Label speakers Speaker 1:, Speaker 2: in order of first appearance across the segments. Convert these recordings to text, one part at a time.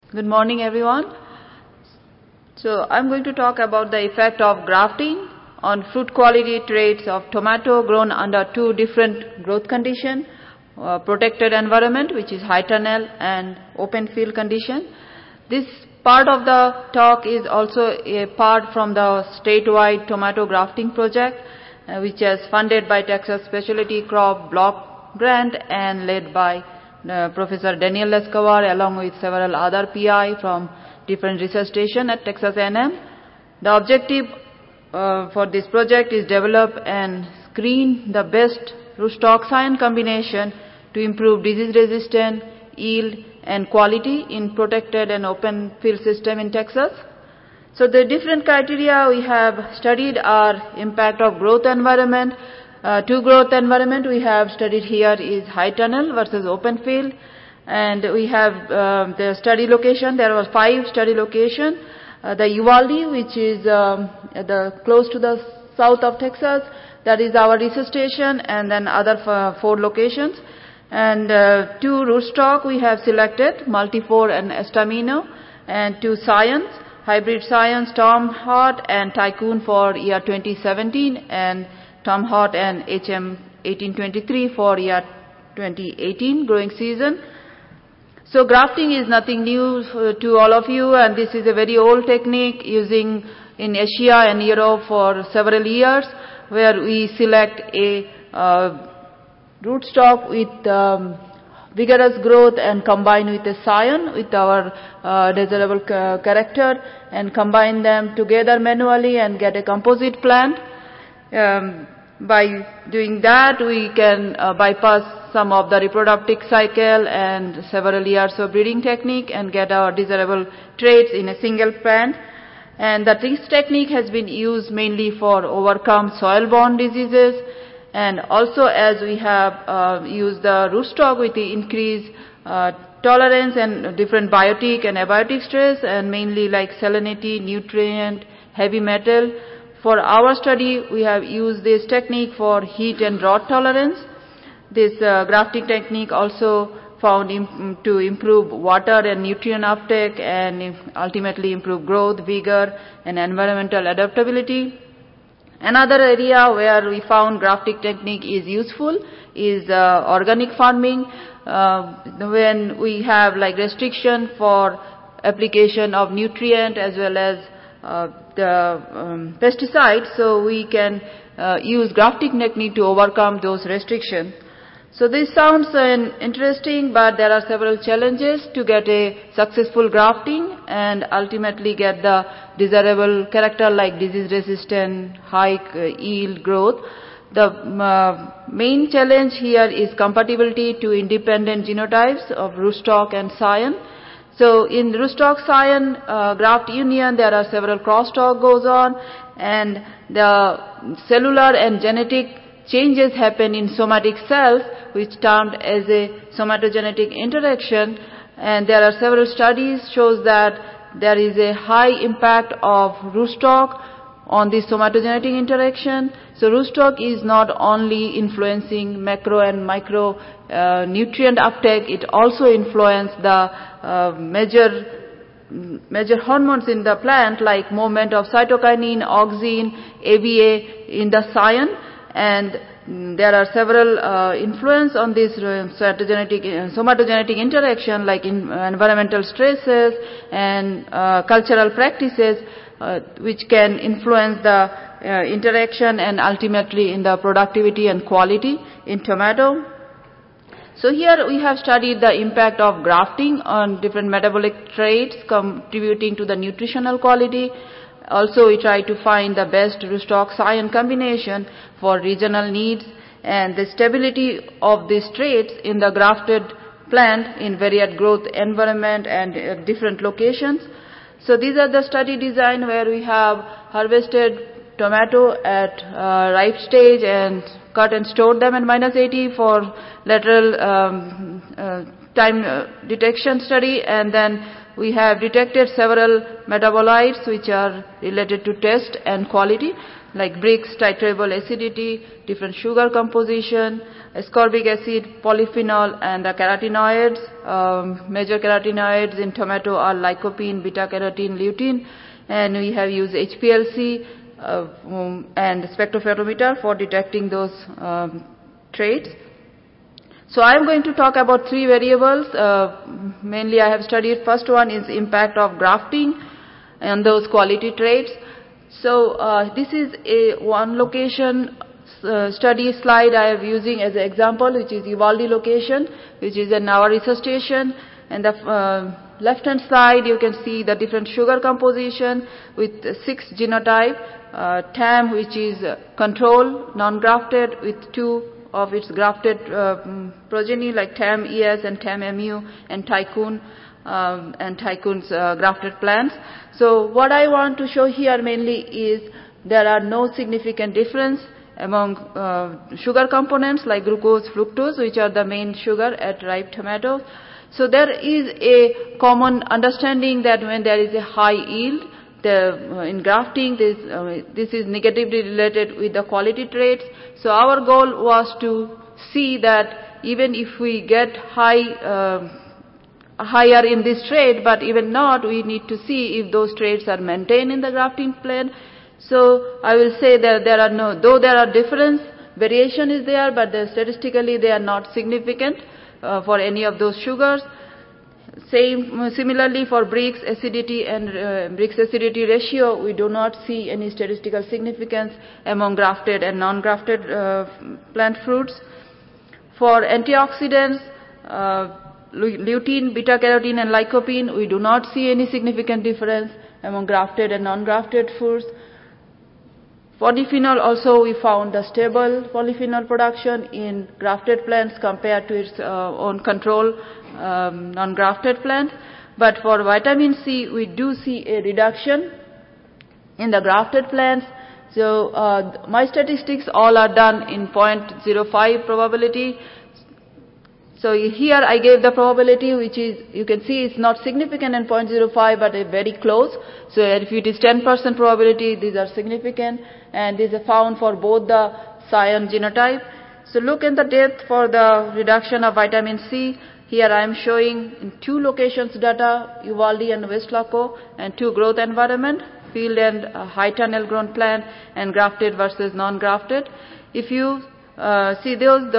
Speaker 1: Good morning, everyone. So I'm going to talk about the effect of grafting on fruit quality traits of tomato grown under two different growth conditions, protected environment, which is high tunnel, and open field condition. This part of the talk is also a part from the statewide tomato grafting project, which is funded by Texas Specialty Crop Block Grant and led by Professor Daniel Escobar along with several other PI from different research stations at Texas A&M. The objective for this project is develop and screen the best rootstock-scion combination to improve disease resistance, yield, and quality in protected and open field system in Texas. So the different criteria we have studied are impact of growth environment. Two growth environment we have studied here is high tunnel versus open field, and we have the study location. There were 5 study locations. The Uvalde, which is close to the south of Texas, that is our research station, and then other 4 locations. And 2 rootstock we have selected, Multi4 and Estamino, and 2 scions, hybrid scions, Tom Hart and Tycoon for year 2017, and Tom Hart and HM 1823 for year 2018 growing season. So grafting is nothing new to all of you, and this is a very old technique using in Asia and Europe for several years, where we select a rootstock with vigorous growth and combine with a scion with our desirable character and combine them together manually and get a composite plant. By doing that, we can bypass some of the reproductive cycle and several years of breeding technique and get our desirable traits in a single plant. And that this technique has been used mainly for overcome soil-borne diseases, and also as we have used the rootstock with the increased tolerance and different biotic and abiotic stress, and mainly like salinity, nutrient, heavy metal. For our study, we have used this technique for heat and drought tolerance. This grafting technique also found to improve water and nutrient uptake and ultimately improve growth, vigor, and environmental adaptability. Another area where we found grafting technique is useful is organic farming, when we have like restriction for application of nutrient as well as the pesticides, so we can use grafting technique to overcome those restrictions. So this sounds interesting, but there are several challenges to get a successful grafting and ultimately get the desirable character like disease resistant, high yield growth. The main challenge here is compatibility to independent genotypes of rootstock and scion. So in rootstock scion graft union, there are several crosstalk goes on, and the cellular and genetic changes happen in somatic cells, which termed as a somatogenetic interaction. And there are several studies shows that there is a high impact of rootstock on this somatogenetic interaction. So rootstock is not only influencing macro and micro nutrient uptake, it also influences the major hormones in the plant like movement of cytokinin, auxin, ABA in the scion, and there are several influence on this somatogenetic interaction like environmental stresses and cultural practices, which can influence the interaction and ultimately in the productivity and quality in tomato. So here we have studied the impact of grafting on different metabolic traits contributing to the nutritional quality. Also we try to find the best rootstock-scion combination for regional needs and the stability of these traits in the grafted plant in varied growth environment and different locations. So these are the study design where we have harvested tomato at ripe stage and cut and stored them at -80 for lateral time detection study, and then we have detected several metabolites which are related to taste and quality, like Brix, titrable acidity, different sugar composition, ascorbic acid, polyphenol, and the carotenoids. Major carotenoids in tomato are lycopene, beta-carotene, lutein, and we have used HPLC and spectrophotometer for detecting those traits. So I am going to talk about three variables. Mainly I have studied. First one is impact of grafting and those quality traits. So this is a one location study slide I am using as an example, which is Uvalde location, which is in our research station. And the left-hand side, you can see the different sugar composition with 6 genotype. TAM, which is control, non-grafted, with 2 of its grafted progeny, like TAM-ES and TAM-MU and Tycoon and Tycoon's grafted plants. So what I want to show here mainly is there are no significant difference among sugar components like glucose, fructose, which are the main sugar at ripe tomatoes. So there is a common understanding that when there is a high yield, in grafting, this is negatively related with the quality traits. So our goal was to see that even if we get higher in this trait, but even not, we need to see if those traits are maintained in the grafting plan. So I will say that there are though there are difference, variation is there, but statistically they are not significant for any of those sugars. Similarly for Brix acidity and Brix acidity ratio, we do not see any statistical significance among grafted and non-grafted plant fruits. For antioxidants, lutein, beta-carotene and lycopene, we do not see any significant difference among grafted and non-grafted fruits. Polyphenol also, we found the stable polyphenol production in grafted plants compared to its own control non-grafted plants. But for vitamin C, we do see a reduction in the grafted plants. So my statistics all are done in 0.05 probability. So here I gave the probability, which is, you can see it's not significant in 0.05, but very close. So if it is 10% probability, these are significant, and these are found for both the scion genotype. So look in the depth for the reduction of vitamin C. Here I am showing in 2 locations data, Uvalde and West Laco, and 2 growth environment, field and high tunnel grown plant, and grafted versus non-grafted. If you see those,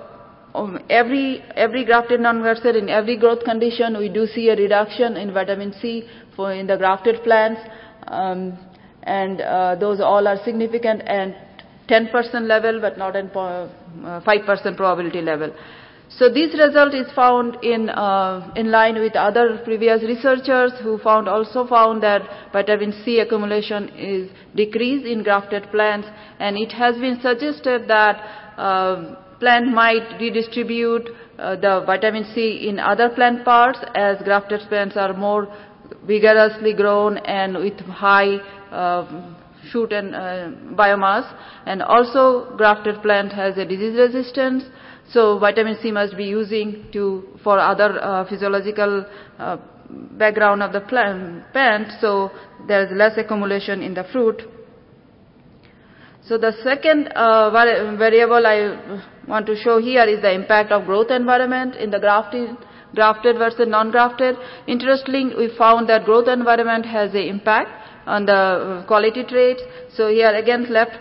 Speaker 1: every grafted non-grafted in every growth condition, we do see a reduction in vitamin C in the grafted plants, and those all are significant and 10% level, but not in 5% probability level. So this result is found in line with other previous researchers who also found that vitamin C accumulation is decreased in grafted plants, and it has been suggested that plant might redistribute the vitamin C in other plant parts as grafted plants are more vigorously grown and with high shoot and biomass, and also grafted plant has a disease resistance. So vitamin C must be using for other physiological background of the plant, so there is less accumulation in the fruit. So the second variable I want to show here is the impact of growth environment in the grafted versus non-grafted. Interestingly, we found that growth environment has an impact on the quality traits. So here again, left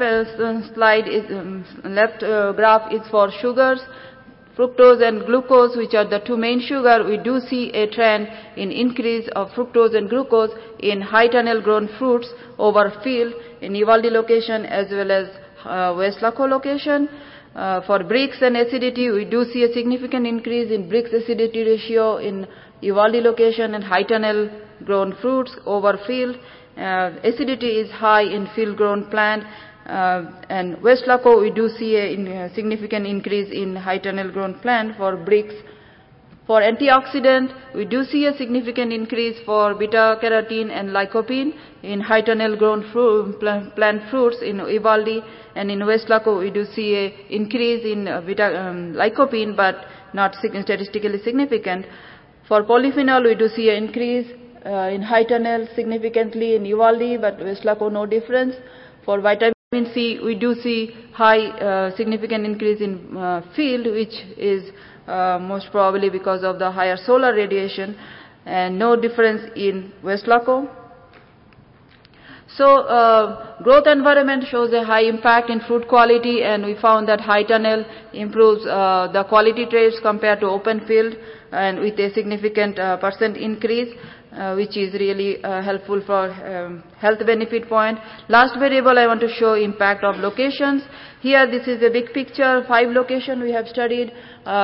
Speaker 1: graph is for sugars, fructose and glucose, which are the 2 main sugar. We do see a trend in increase of fructose and glucose in high tunnel grown fruits over field in Uvalde location as well as West Laco location. For Brix and acidity, we do see a significant increase in Brix acidity ratio in Uvalde location and high tunnel grown fruits over field. Acidity is high in field grown plant, and West Laco we do see a significant increase in high tunnel grown plant for Brix. For antioxidant, we do see a significant increase for beta-carotene and lycopene in high tunnel grown plant fruits in Uvalde, and in West Laco we do see a increase in lycopene, but not statistically significant. For polyphenol, we do see an increase in high tunnel significantly in Uvalde, but Weslaco no difference. For vitamin C, we do see high significant increase in field, which is most probably because of the higher solar radiation, and no difference in Weslaco. So growth environment shows a high impact in fruit quality, and we found that high tunnel improves the quality traits compared to open field, and with a significant percent increase, which is really helpful for health benefit point. Last variable I want to show impact of locations. Here this is a big picture, 5 locations we have studied.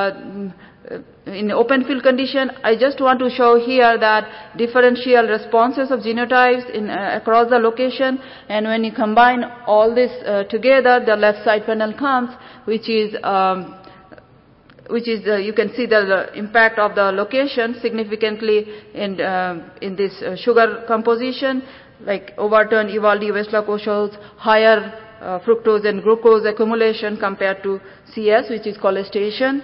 Speaker 1: In open field condition, I just want to show here that differential responses of genotypes in across the location, and when you combine all this together, the left side panel comes, which is you can see the impact of the location significantly in this sugar composition, like Overton, Uvalde, Weslaco shows higher fructose and glucose accumulation compared to CS, which is cholestation.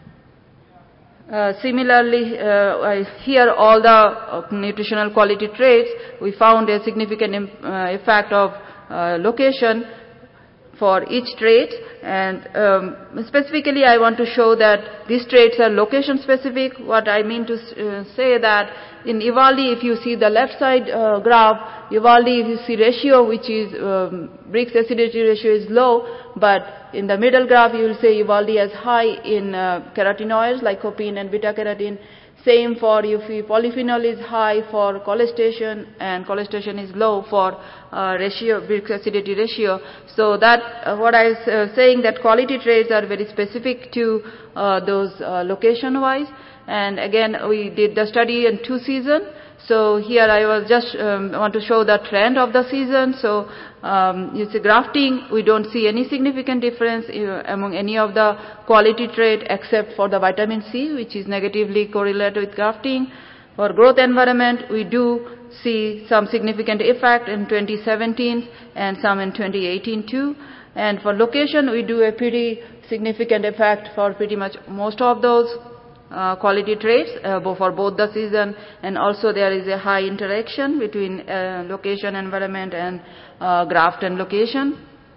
Speaker 1: Similarly, here all the nutritional quality traits, we found a significant effect of location for each trait, and specifically I want to show that these traits are location specific. What I mean to say that in Uvalde, if you see the left side graph, Uvalde, if you see ratio, which is Brix acidity ratio is low, but in the middle graph you will say Uvalde is high in carotenoids, lycopene and beta-carotene. Same for polyphenol is high for cholestation, and cholestation is low for ratio, Brix acidity ratio. So that what I was saying, that quality traits are very specific to those location-wise. And again, we did the study in 2 seasons. So here I was just want to show the trend of the season. So you see grafting, we don't see any significant difference among any of the quality trait except for the vitamin C, which is negatively correlated with grafting. For growth environment, we do see some significant effect in 2017 and some in 2018 too. And for location, we do a pretty significant effect for pretty much most of those quality traits for both the season, and also there is a high interaction between location, environment, and graft and location.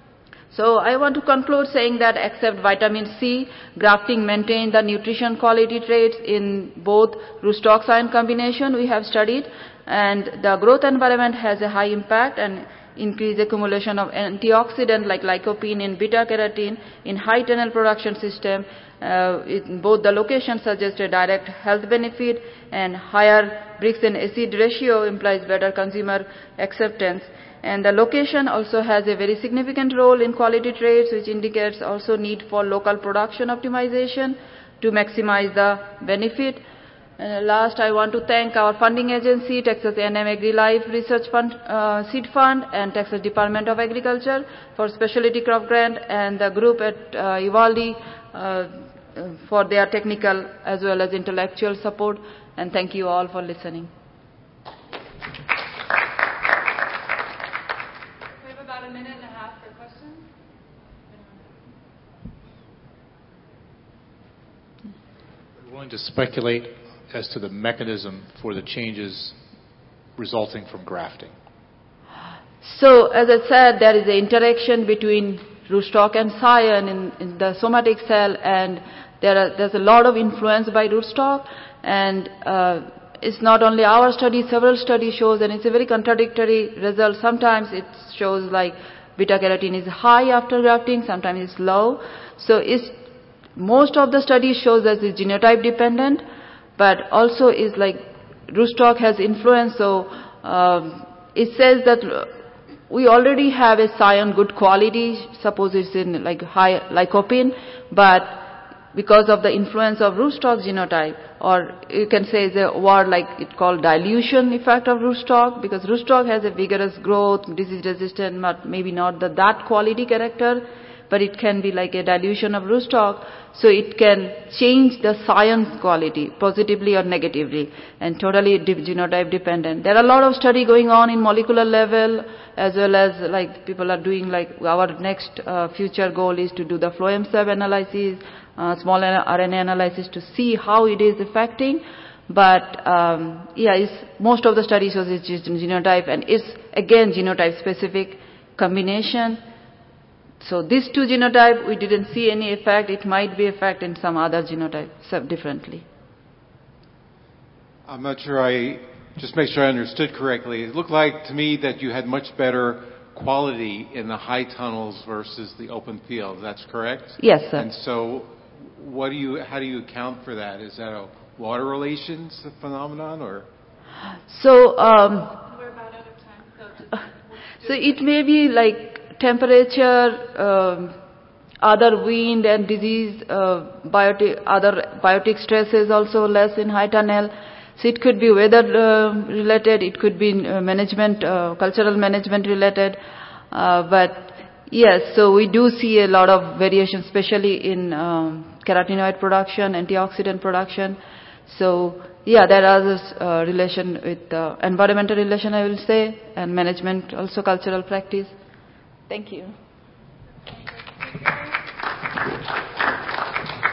Speaker 1: So I want to conclude saying that except vitamin C, grafting maintained the nutrition quality traits in both rootstock ion combination we have studied, and the growth environment has a high impact and increased accumulation of antioxidant like lycopene and beta-carotene in high tunnel production system. In both the locations suggest a direct health benefit, and higher Brix and acid ratio implies better consumer acceptance. And the location also has a very significant role in quality traits, which indicates also need for local production optimization to maximize the benefit. Last, I want to thank our funding agency, Texas A&M AgriLife Research Fund, Seed Fund, and Texas Department of Agriculture for Specialty Crop Grant, and the group at Uvalde for their technical as well as intellectual support. And thank you all for listening.
Speaker 2: We have about a minute and a half for questions.
Speaker 3: Are you willing to speculate as to the mechanism for the changes resulting from grafting?
Speaker 1: So, as I said, there is an interaction between rootstock and scion in the somatic cell, and there's a lot of influence by rootstock, and it's not only our study, several studies shows, and it's a very contradictory result. Sometimes it shows like beta-carotene is high after grafting, sometimes it's low. So most of the studies shows that it's genotype dependent, but also is like rootstock has influence. So it says that we already have a scion good quality, suppose it's in like high lycopene, but because of the influence of rootstock genotype, or you can say the word like it called dilution effect of rootstock, because rootstock has a vigorous growth, disease resistant, but maybe not that quality character, but it can be like a dilution of rootstock, so it can change the scion quality positively or negatively, and totally genotype dependent. There are a lot of study going on in molecular level, as well as like people are doing, like our next future goal is to do the phloem sub analysis, small RNA analysis to see how it is affecting. But most of the studies was it's genotype, and it's again genotype specific combination. So these two genotype, we didn't see any effect. It might be effect in some other genotype differently.
Speaker 4: I'm not sure just make sure I understood correctly. It looked like to me that you had much better quality in the high tunnels versus the open field. That's correct?
Speaker 1: Yes, sir.
Speaker 4: And so how do you account for that? Is that a water relations phenomenon or?
Speaker 1: So,
Speaker 2: We're about out of time.
Speaker 1: so it may be like temperature, other wind and disease, other biotic stress is also less in high tunnel. So it could be weather related, it could be management, cultural management related. But yes, so we do see a lot of variation, especially in carotenoid production, antioxidant production. So yeah, there are this relation with environmental relation, I will say, and management, also cultural practice. Thank you.